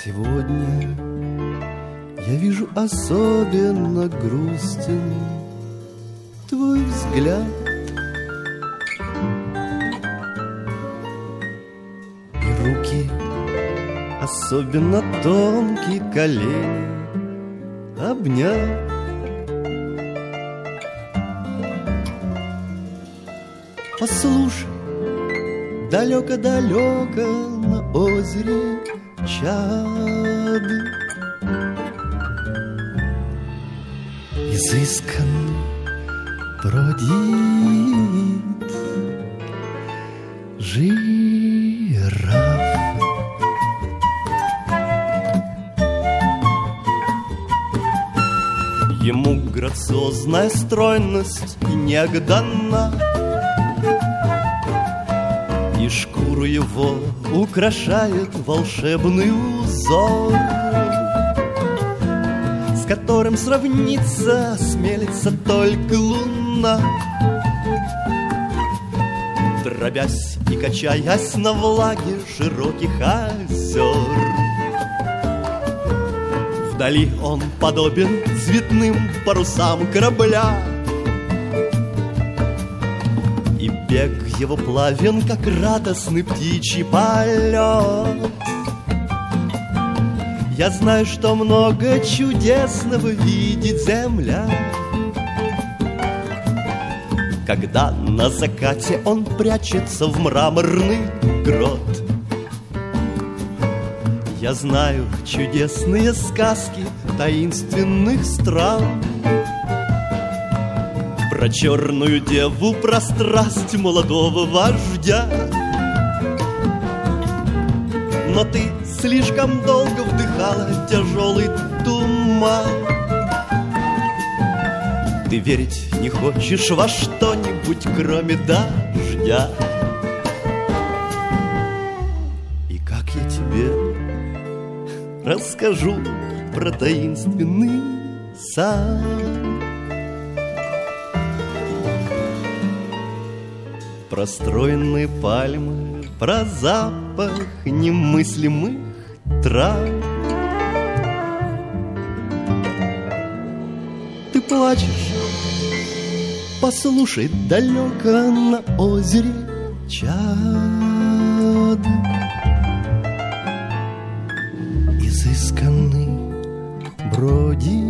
Сегодня я вижу особенно грустен твой взгляд. И руки особенно тонкие, колени обнять. Послушай, далеко-далеко на озере Чад изысканный бродит жираф. Ему грациозная стройность и нега дана, и шкуру его украшает волшебный узор, с которым сравниться осмелится только луна. Дробясь и качаясь на влаге широких озер, вдали он подобен цветным парусам корабля, и бег его плавен, как радостный птичий полет. Я знаю, что много чудесного видит земля, когда на закате он прячется в мраморный грот. Я знаю чудесные сказки таинственных стран, про черную деву, про страсть молодого вождя. Но ты слишком долго вдыхала тяжелый туман. Ты верить не хочешь во что-нибудь, кроме дождя. И как я тебе расскажу про таинственный сад? Про стройные пальмы, про запах немыслимых трав. Ты плачешь, послушай, далеко на озере Чад изысканный бродит